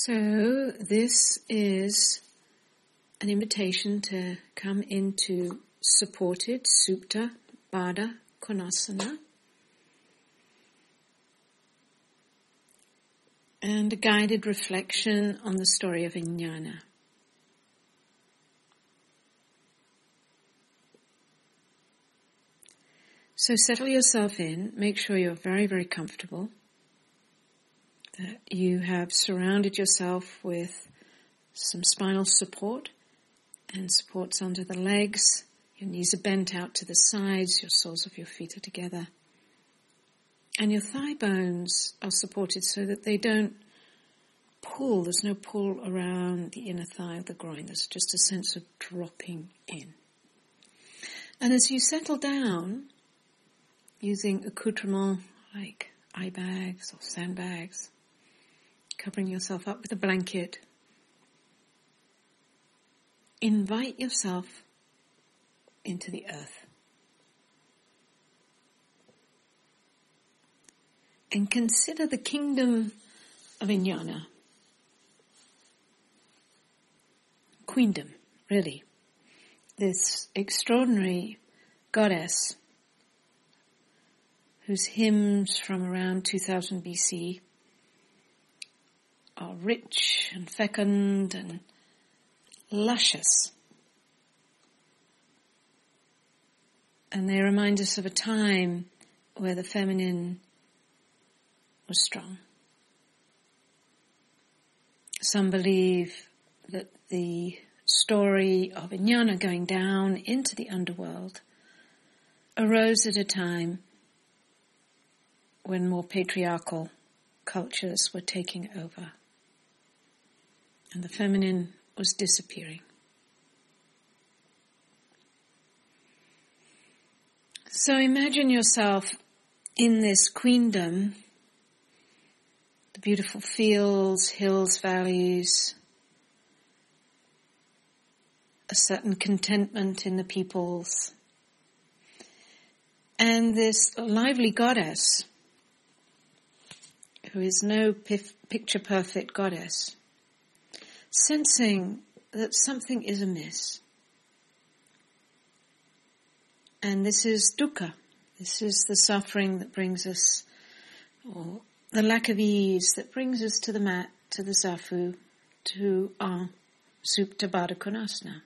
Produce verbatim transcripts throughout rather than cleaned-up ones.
So this is an invitation to come into supported Supta Baddha Konasana and a guided reflection on the story of Vijnana. So settle yourself in, make sure you're very, very comfortable, that you have surrounded yourself with some spinal support and supports under the legs. Your knees are bent out to the sides, your soles of your feet are together. And your thigh bones are supported so that they don't pull. There's no pull around the inner thigh or the groin. There's just a sense of dropping in. And as you settle down, using accoutrement like eye bags or sandbags, covering yourself up with a blanket, invite yourself into the earth. And consider the kingdom of Vijnana. Queendom, really. This extraordinary goddess whose hymns from around two thousand B C are rich and fecund and luscious. And they remind us of a time where the feminine was strong. Some believe that the story of Vijnana going down into the underworld arose at a time when more patriarchal cultures were taking over and the feminine was disappearing. So imagine yourself in this queendom, the beautiful fields, hills, valleys, a certain contentment in the peoples, and this lively goddess who is no pif- picture-perfect goddess, sensing that something is amiss. And this is dukkha. This is the suffering that brings us, or the lack of ease that brings us to the mat, to the zafu, to our Supta Baddha Konasana.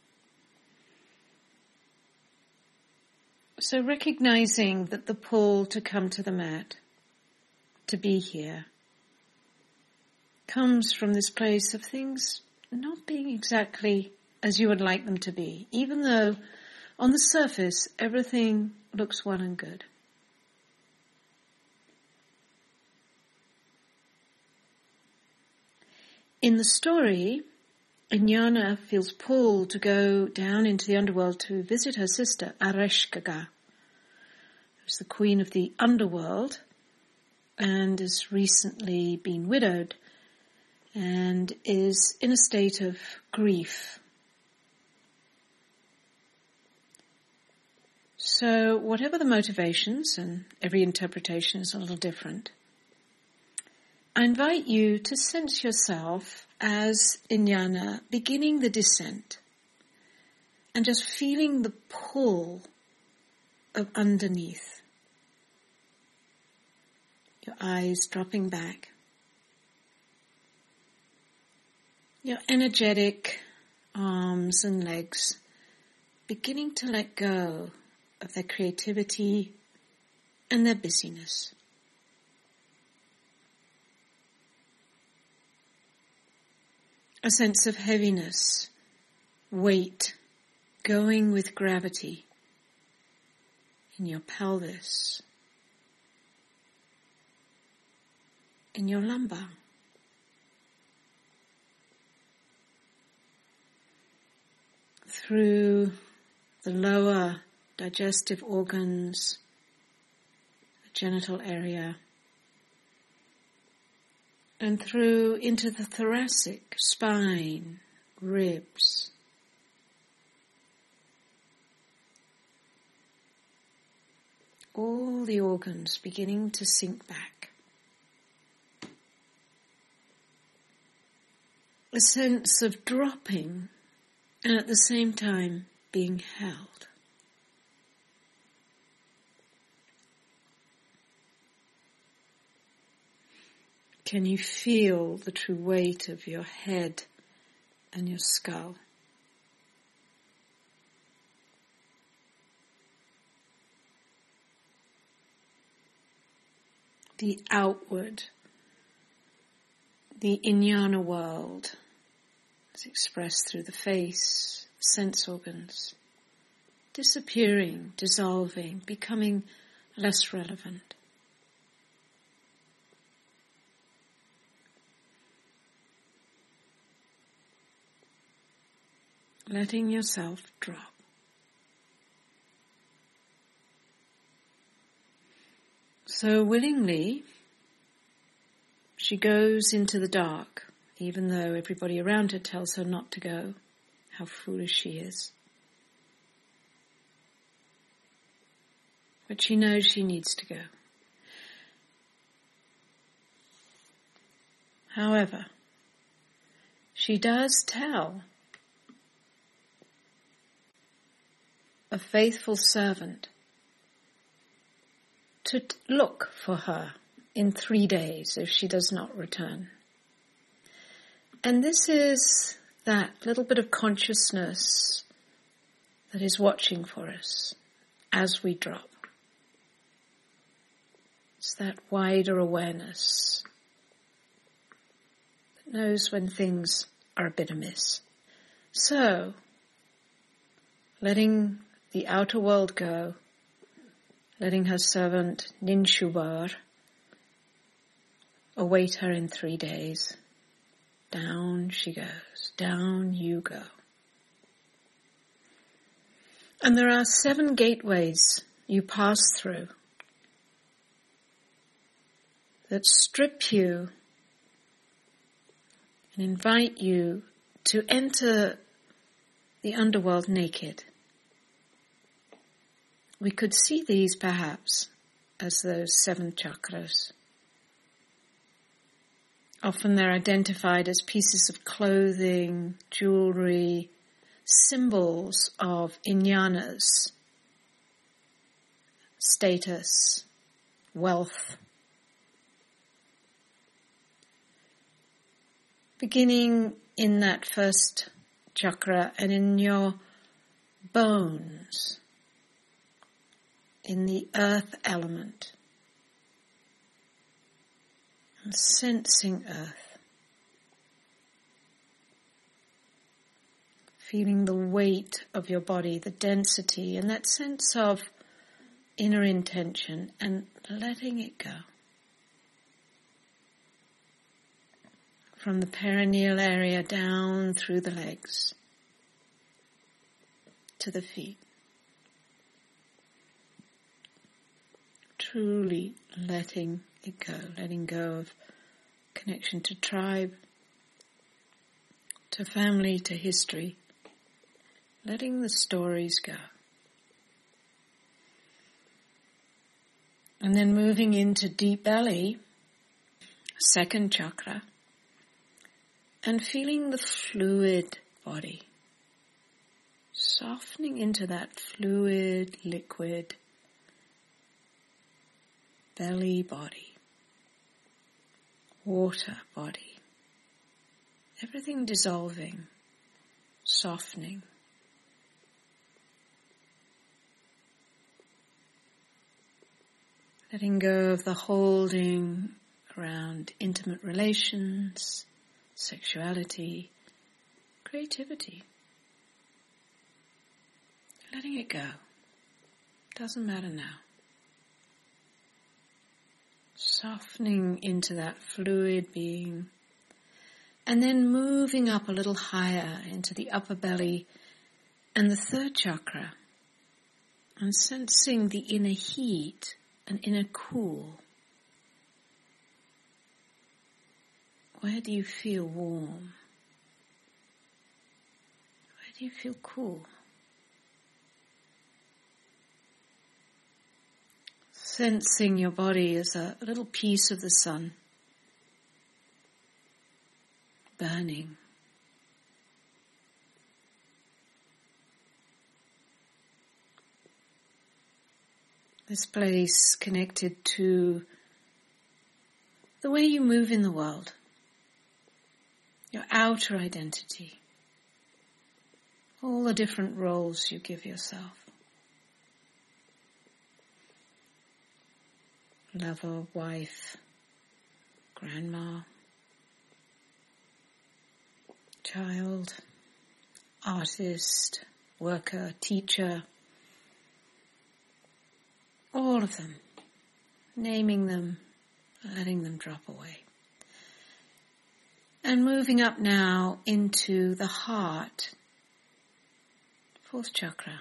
So recognizing that the pull to come to the mat, to be here, comes from this place of things not being exactly as you would like them to be, even though on the surface everything looks well and good. In the story, Vijnana feels pulled to go down into the underworld to visit her sister, Areshkaga, who's the queen of the underworld and has recently been widowed and is in a state of grief. So whatever the motivations, and every interpretation is a little different, I invite you to sense yourself as Vijnana beginning the descent and just feeling the pull of underneath. Your eyes dropping back. Your energetic arms and legs beginning to let go of their creativity and their busyness. A sense of heaviness, weight, going with gravity in your pelvis, in your lumbar. Through the lower digestive organs, the genital area, and through into the thoracic, spine, ribs. All the organs beginning to sink back. a sense of dropping and at the same time being held. Can you feel the true weight of your head and your skull? The outward, the jnana world is expressed through the face, sense organs, disappearing, dissolving, becoming less relevant. Letting yourself drop. So willingly, she goes into the dark, even though everybody around her tells her not to go. How foolish she is. But she knows she needs to go. However, she does tell a faithful servant to t- look for her in three days if she does not return. And this is that little bit of consciousness that is watching for us as we drop. It's that wider awareness that knows when things are a bit amiss. So, letting the outer world go, letting her servant Ninshubar await her in three days. Down she goes, down you go. And there are seven gateways you pass through that strip you and invite you to enter the underworld naked. We could see these perhaps as those seven chakras. Often they're identified as pieces of clothing, jewelry, symbols of jnanas, status, wealth. Beginning in that first chakra and in your bones, in the earth element, and sensing earth, feeling the weight of your body, the density, and that sense of inner intention, and letting it go. From the perineal area down through the legs to the feet. Truly letting it go, letting go of connection to tribe, to family, to history, letting the stories go. And then moving into deep belly, second chakra, and feeling the fluid body, softening into that fluid, liquid belly body, water body, everything dissolving, softening. Letting go of the holding around intimate relations, sexuality, creativity. Letting it go. Doesn't matter now. Softening into that fluid being, and then moving up a little higher into the upper belly and the third chakra, and sensing the inner heat and inner cool. Where do you feel warm? Where do you feel cool? Sensing your body as a little piece of the sun, burning, This place connected to the way you move in the world, your outer identity, all the different roles you give yourself. Lover, wife, grandma, child, artist, worker, teacher, all of them, naming them, letting them drop away. And moving up now into the heart, fourth chakra,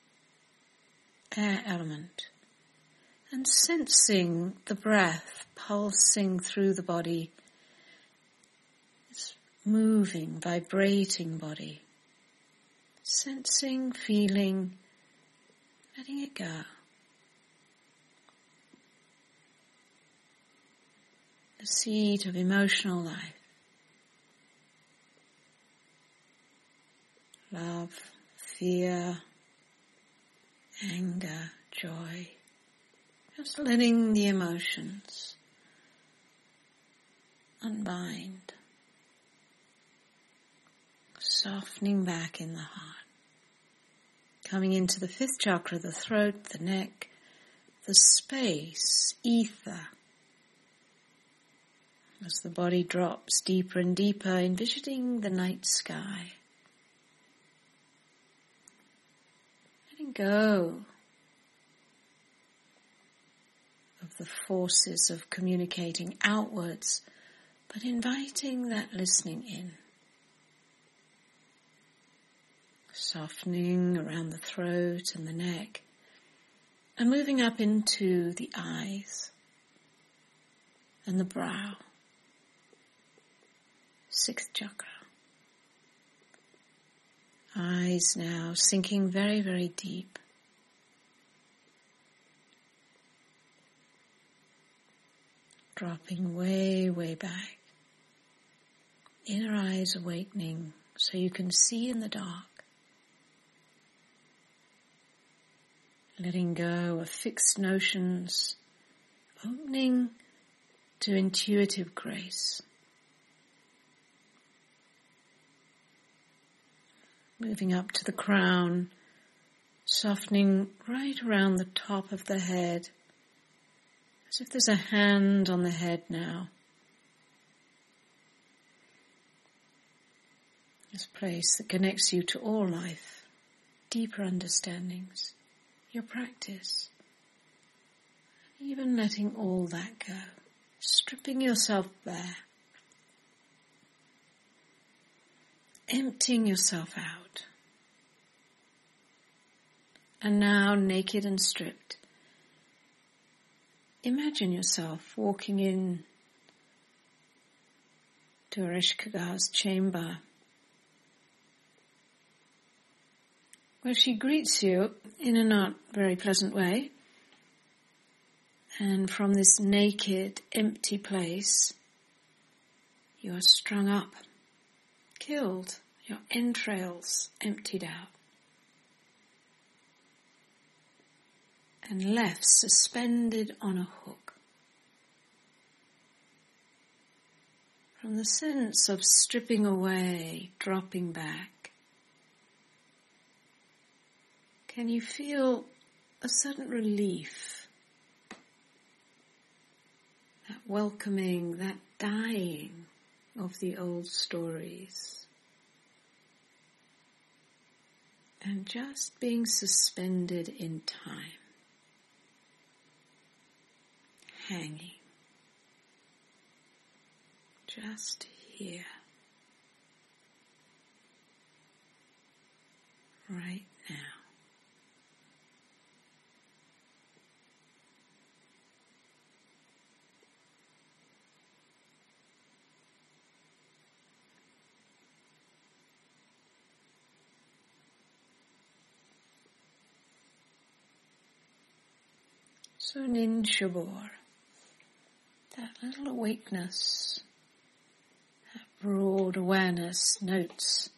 air element, and sensing the breath pulsing through the body, this moving, vibrating body, sensing, feeling, letting it go. The seat of emotional life. Love, fear, anger, joy. Just letting the emotions unbind. Softening back in the heart. Coming into the fifth chakra, the throat, the neck, the space, ether. As the body drops deeper and deeper, envisioning the night sky. Letting go of the forces of communicating outwards, but inviting that listening in. Softening around the throat and the neck, and moving up into the eyes and the brow. Sixth chakra. Eyes now sinking very, very deep. Dropping way, way back. Inner eyes awakening so you can see in the dark. Letting go of fixed notions, opening to intuitive grace. Moving up to the crown, softening right around the top of the head, as if there's a hand on the head now. This place that connects you to all life, deeper understandings, your practice, even letting all that go, stripping yourself bare, emptying yourself out. And now, naked and stripped, imagine yourself walking in to Ereshkigal's chamber, where she greets you in a not very pleasant way. And from this naked, empty place, you are strung up, killed, your entrails emptied out, and left suspended on a hook. From the sense of stripping away, dropping back, can you feel a certain relief, that welcoming, that dying of the old stories, and just being suspended in time, hanging, just here, right now. So Nin Shabor, that little awakeness, that broad awareness notes,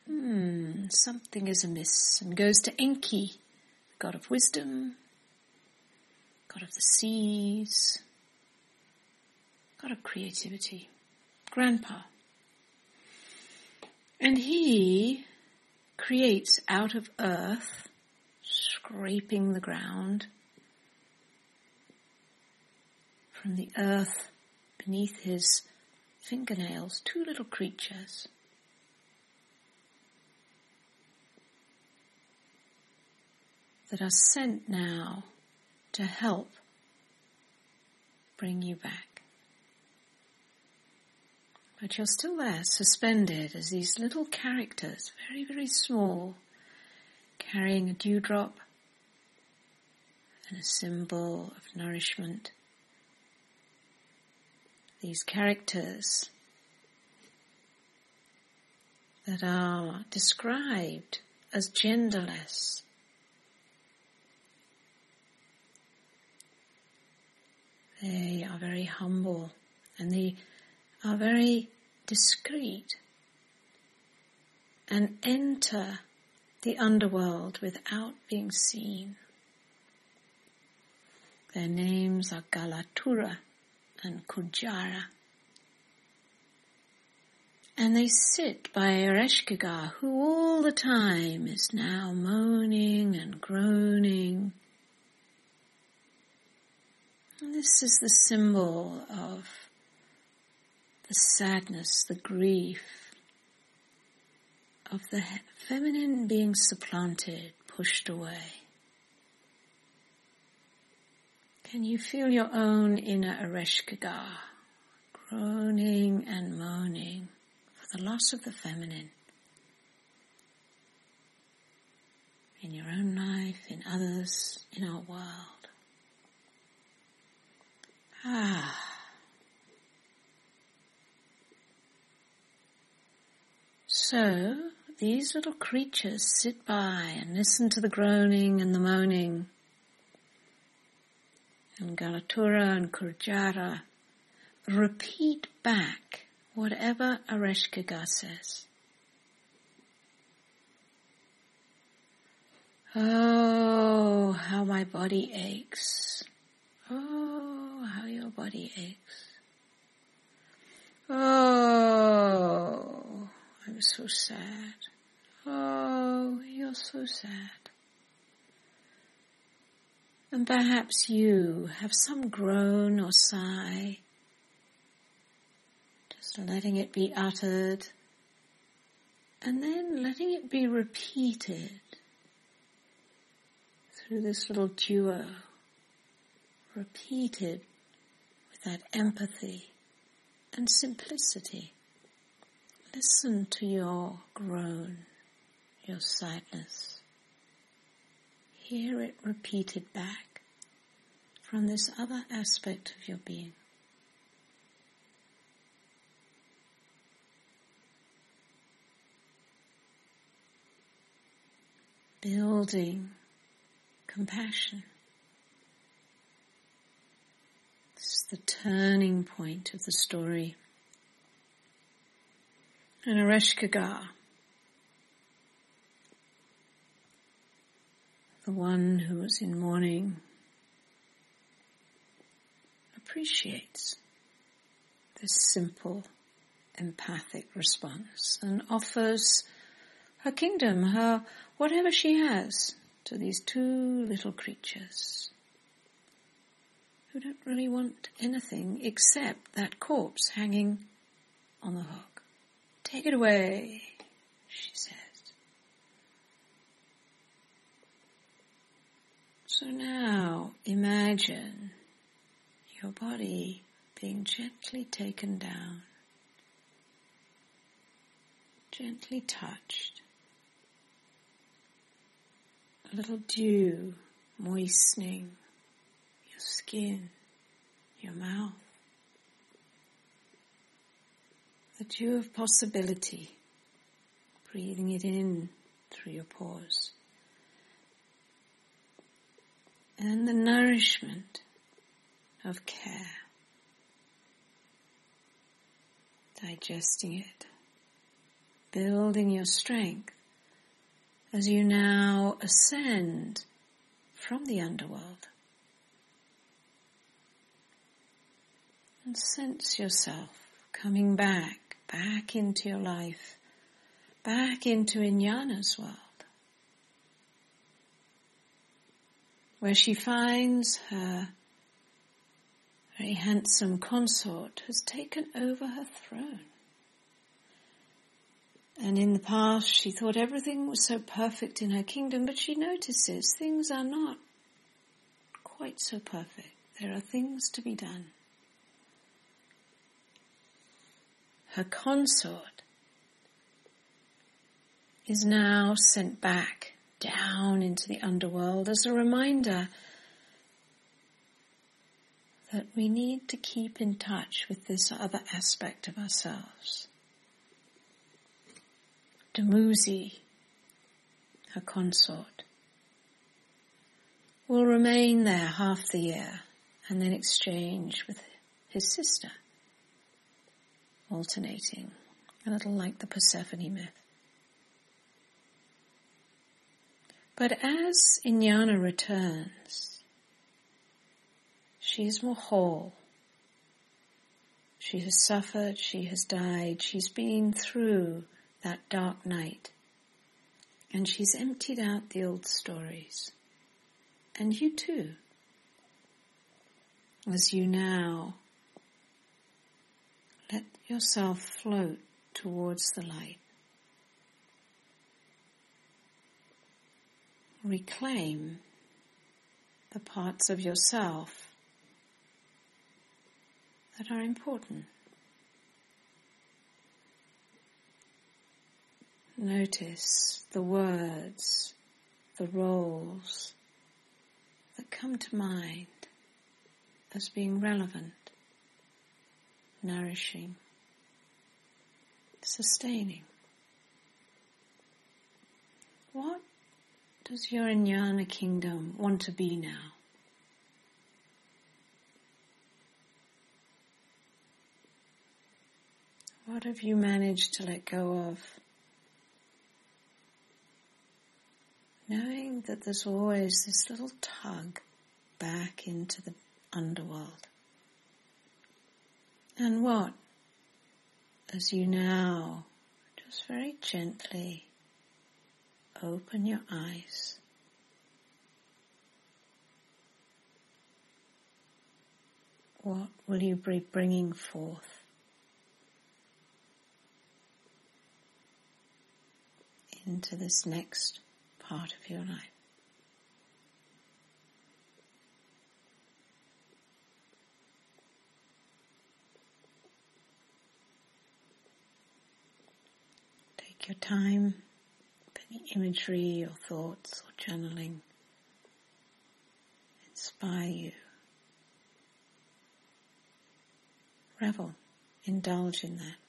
hmm, something is amiss, and goes to Enki, god of wisdom, God of the seas, God of creativity, Grandpa. And he creates out of earth, scraping the ground, from the earth beneath his fingernails, two little creatures. That are sent now to help bring you back. But you're still there, suspended as these little characters, very, very small, carrying a dewdrop and a symbol of nourishment. These characters that are described as genderless. They are very humble and they are very discreet and enter the underworld without being seen. Their names are Galatura and Kujara. And they sit by Ereshkigal, who all the time is now moaning and groaning. And this is the symbol of the sadness, the grief of the feminine being supplanted, pushed away. Can you feel your own inner Ereshkigal groaning and moaning for the loss of the feminine in your own life, in others, in our world? Ah. So, these little creatures sit by and listen to the groaning and the moaning. And Galatura and Kujara repeat back whatever Ereshkigal says. Oh, how my body aches. Oh, how your body aches. Oh, I'm so sad. Oh, you're so sad. And perhaps you have some groan or sigh, just letting it be uttered, and then letting it be repeated through this little duo. Repeated with that empathy and simplicity. Listen to your groan, your sadness. Hear it repeated back from this other aspect of your being. Building compassion. This is the turning point of the story. And Ereshkigal, the one who was in mourning, appreciates this simple, empathic response and offers her kingdom, her whatever she has, to these two little creatures who don't really want anything except that corpse hanging on the hook. Take it away, she says. So now imagine your body being gently taken down, gently touched. A little dew moistening your skin, your mouth. The dew of possibility, breathing it in through your pores. And the nourishment of care, digesting it, building your strength as you now ascend from the underworld And sense yourself coming back, back into your life, back into Inyana's world, where she finds her very handsome consort has taken over her throne. And in the past she thought everything was so perfect in her kingdom, but she notices things are not quite so perfect. There are things to be done. Her consort is now sent back down into the underworld as a reminder that we need to keep in touch with this other aspect of ourselves. Dumuzi, her consort, will remain there half the year and then exchange with his sister, alternating, a little like the Persephone myth. But as Inyana returns, she is more whole. She has suffered, she has died, she's been through that dark night, and she's emptied out the old stories. And you too, as you now let yourself float towards the light. Reclaim the parts of yourself that are important. Notice the words, the roles that come to mind as being relevant, nourishing, sustaining. What does your Inyana kingdom want to be now? What have you managed to let go of? Knowing that there's always this little tug back into the underworld. And what, as you now just very gently open your eyes, what will you be bringing forth into this next part of your life? Take your time, if any imagery or thoughts or journaling inspire you. Revel, indulge in that.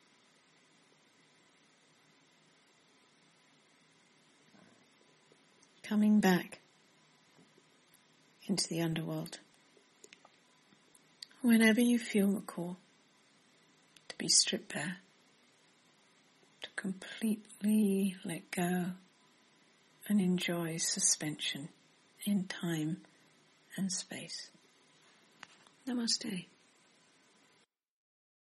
Coming back into the underworld. Whenever you feel the call to be stripped bare, to completely let go and enjoy suspension in time and space. Namaste.